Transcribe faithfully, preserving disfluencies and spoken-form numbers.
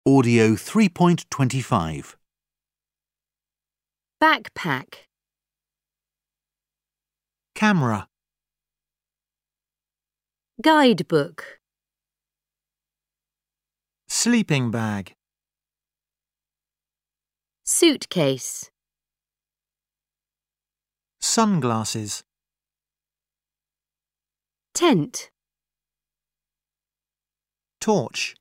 Audio three point two five. Backpack. Camera. Guidebook. Sleeping bag. Suitcase. Sunglasses. Tent. Torch.